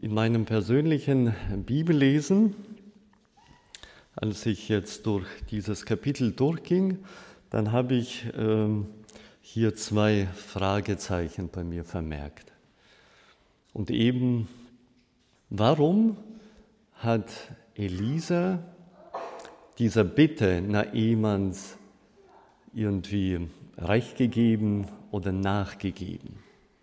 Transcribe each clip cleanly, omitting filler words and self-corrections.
In meinem persönlichen Bibellesen, als ich jetzt durch dieses Kapitel durchging, dann habe ich hier 2 Fragezeichen bei mir vermerkt. Und eben, warum hat Elisa dieser Bitte Naemans irgendwie recht gegeben oder nachgegeben?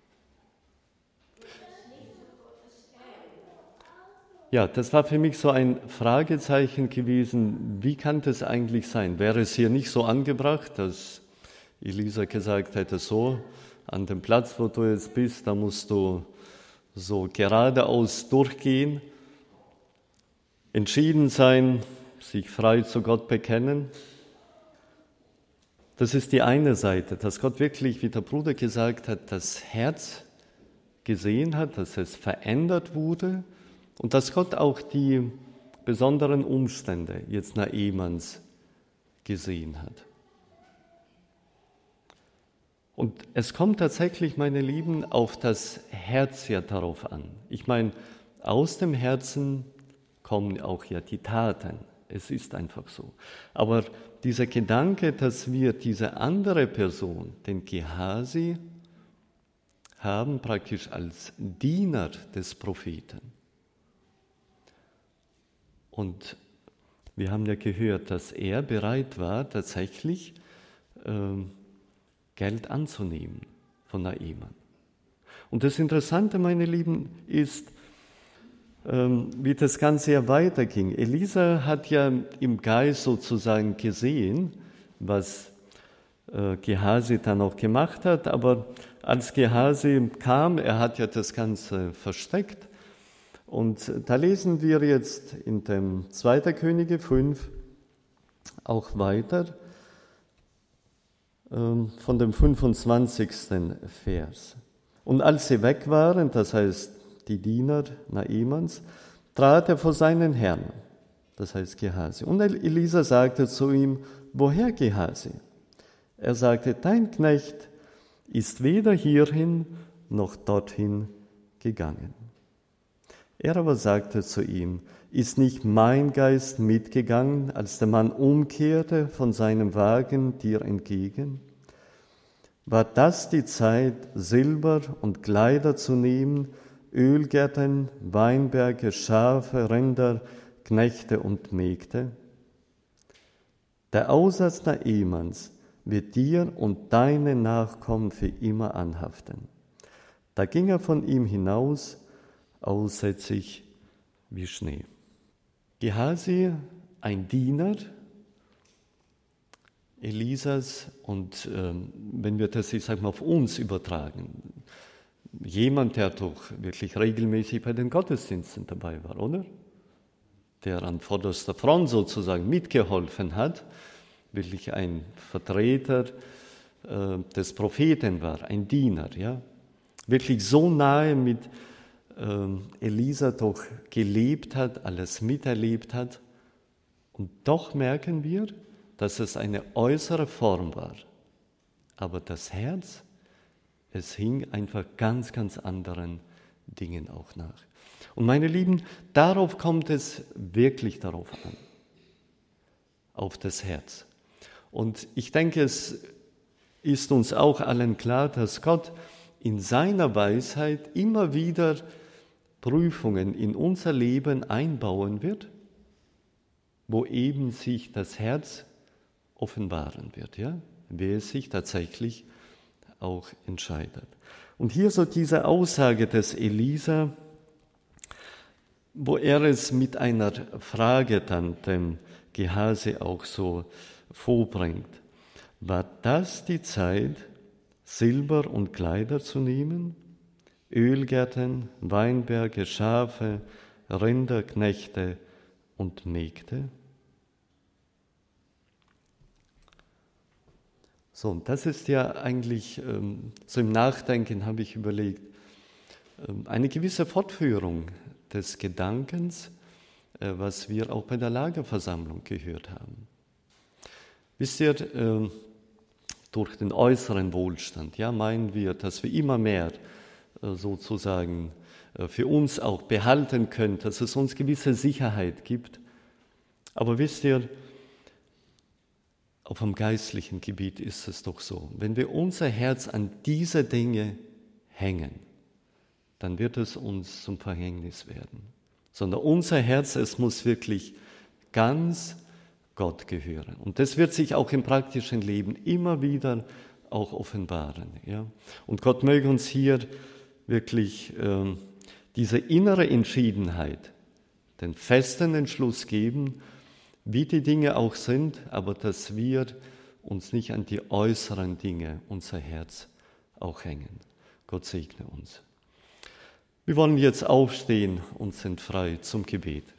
Ja, das war für mich so ein Fragezeichen gewesen, wie kann das eigentlich sein? Wäre es hier nicht so angebracht, dass Elisa gesagt hätte, so, an dem Platz, wo du jetzt bist, da musst du so geradeaus durchgehen, entschieden sein, sich frei zu Gott bekennen? Das ist die eine Seite, dass Gott wirklich, wie der Bruder gesagt hat, das Herz gesehen hat, dass es verändert wurde, und dass Gott auch die besonderen Umstände jetzt Naemans gesehen hat. Und es kommt tatsächlich, meine Lieben, auf das Herz ja darauf an. Ich meine, aus dem Herzen kommen auch ja die Taten. Es ist einfach so. Aber dieser Gedanke, dass wir diese andere Person, den Gehasi, haben praktisch als Diener des Propheten. Und wir haben ja gehört, dass er bereit war, tatsächlich Geld anzunehmen von Naeman. Und das Interessante, meine Lieben, ist, wie das Ganze ja weiterging. Elisa hat ja im Geist sozusagen gesehen, was Gehasi dann auch gemacht hat, aber als Gehasi kam, er hat ja das Ganze versteckt. Und da lesen wir jetzt in dem 2. Könige 5 auch weiter von dem 25. Vers. Und als sie weg waren, das heißt die Diener Naemans, trat er vor seinen Herrn, das heißt Gehasi. Und Elisa sagte zu ihm, woher Gehasi? Er sagte, dein Knecht ist weder hierhin noch dorthin gegangen. Er aber sagte zu ihm, ist nicht mein Geist mitgegangen, als der Mann umkehrte von seinem Wagen dir entgegen? War das die Zeit, Silber und Kleider zu nehmen, Ölgärten, Weinberge, Schafe, Rinder, Knechte und Mägde? Der Aussatz Naemans wird dir und deinen Nachkommen für immer anhaften. Da ging er von ihm hinaus, aussätzig wie Schnee. Gehasi, ein Diener Elisas, und wenn wir das, ich sag mal, auf uns übertragen, jemand, der doch wirklich regelmäßig bei den Gottesdiensten dabei war, oder? Der an vorderster Front sozusagen mitgeholfen hat, wirklich ein Vertreter des Propheten war, ein Diener, ja, wirklich so nahe mit Elisa doch gelebt hat, alles miterlebt hat. Und doch merken wir, dass es eine äußere Form war. Aber das Herz, es hing einfach ganz, ganz anderen Dingen auch nach. Und meine Lieben, darauf kommt es wirklich darauf an. Auf das Herz. Und ich denke, es ist uns auch allen klar, dass Gott in seiner Weisheit immer wieder Prüfungen in unser Leben einbauen wird, wo eben sich das Herz offenbaren wird, ja, wer es sich tatsächlich auch entscheidet. Und hier so diese Aussage des Elisa, wo er es mit einer Frage dann dem Gehasi auch so vorbringt. War das die Zeit, Silber und Kleider zu nehmen? Ölgärten, Weinberge, Schafe, Rinder, Knechte und Mägde? So, und das ist ja eigentlich, so im Nachdenken habe ich überlegt, eine gewisse Fortführung des Gedankens, was wir auch bei der Lagerversammlung gehört haben. Wisst ihr, durch den äußeren Wohlstand, ja, meinen wir, dass wir immer mehr sozusagen für uns auch behalten können, dass es uns gewisse Sicherheit gibt. Aber wisst ihr, auf dem geistlichen Gebiet ist es doch so, wenn wir unser Herz an diese Dinge hängen, dann wird es uns zum Verhängnis werden. Sondern unser Herz, es muss wirklich ganz Gott gehören. Und das wird sich auch im praktischen Leben immer wieder auch offenbaren. Ja? Und Gott möge uns hier wirklich diese innere Entschiedenheit, den festen Entschluss geben, wie die Dinge auch sind, aber dass wir uns nicht an die äußeren Dinge, unser Herz auch hängen. Gott segne uns. Wir wollen jetzt aufstehen und sind frei zum Gebet.